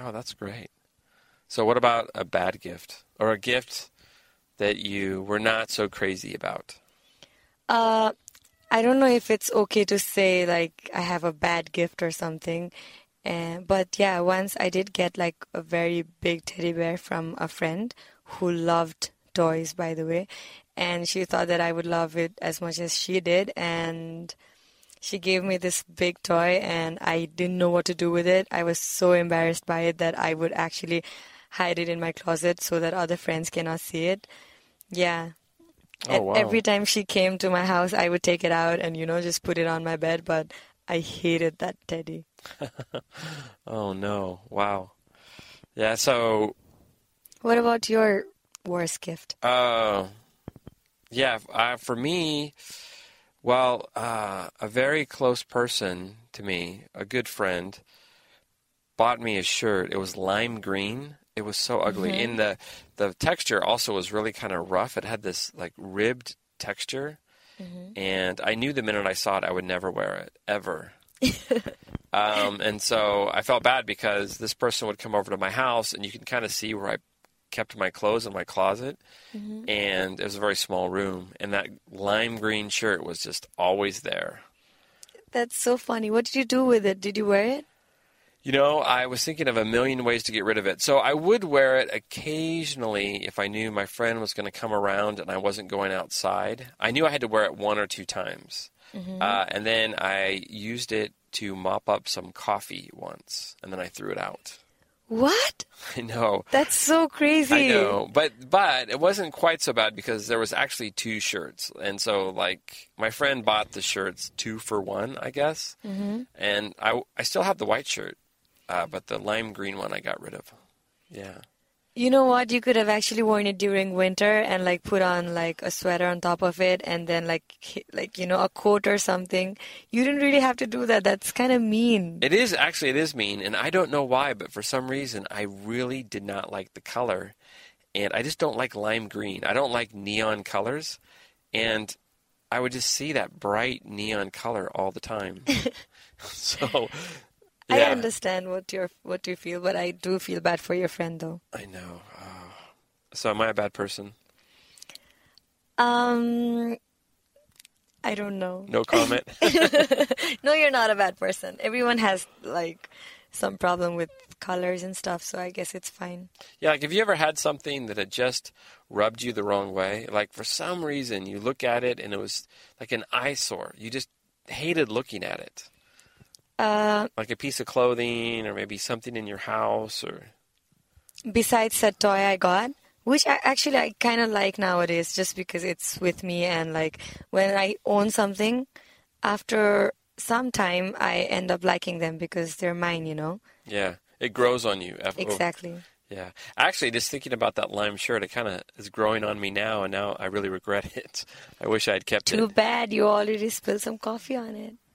Oh, that's great. So what about a bad gift or a gift that you were not so crazy about? I don't know if it's okay to say like I have a bad gift or something. But yeah, once I did get like a very big teddy bear from a friend who loved toys, by the way, and she thought that I would love it as much as she did, and she gave me this big toy, and I didn't know what to do with it. I was so embarrassed by it that I would actually hide it in my closet so that other friends cannot see it. Yeah. Oh, And wow. every time she came to my house, I would take it out and, just put it on my bed, but I hated that teddy. Oh, no. Wow. Yeah, so, What about your worst gift? yeah, for me, well, a very close person to me, a good friend, bought me a shirt. It was lime green. It was so ugly. Mm-hmm. And the texture also was really kind of rough. It had this like ribbed texture. Mm-hmm. And I knew the minute I saw it, I would never wear it, ever. And so I felt bad because this person would come over to my house, and you can kind of see where I kept my clothes in my closet. Mm-hmm. And it was a very small room. And that lime green shirt was just always there. That's so funny. What did you do with it? Did you wear it? I was thinking of a million ways to get rid of it. So I would wear it occasionally if I knew my friend was going to come around and I wasn't going outside. I knew I had to wear it one or two times. Mm-hmm. And then I used it to mop up some coffee once, and then I threw it out. What? I know. That's so crazy. I know. But it wasn't quite so bad because there was actually two shirts. And so, like, my friend bought the shirts 2 for 1, I guess. Mm-hmm. And I still have the white shirt. But the lime green one I got rid of. Yeah. You know what? You could have actually worn it during winter and like put on like a sweater on top of it and then like a coat or something. You didn't really have to do that. That's kind of mean. It is mean, and I don't know why, but for some reason I really did not like the color, and I just don't like lime green. I don't like neon colors, and I would just see that bright neon color all the time. So I yeah. understand what you feel, but I do feel bad for your friend though. I know. So am I a bad person? I don't know. No comment? No, you're not a bad person. Everyone has like some problem with colors and stuff, so I guess it's fine. Yeah, like have you ever had something that had just rubbed you the wrong way? Like for some reason you look at it and it was like an eyesore. You just hated looking at it. Like a piece of clothing or maybe something in your house or... Besides that toy I got, which I kind of like nowadays just because it's with me and like when I own something, after some time I end up liking them because they're mine, Yeah, it grows on you. Exactly. Yeah. Actually, just thinking about that lime shirt, it kind of is growing on me now, and now I really regret it. I wish I had kept it. Too bad you already spilled some coffee on it.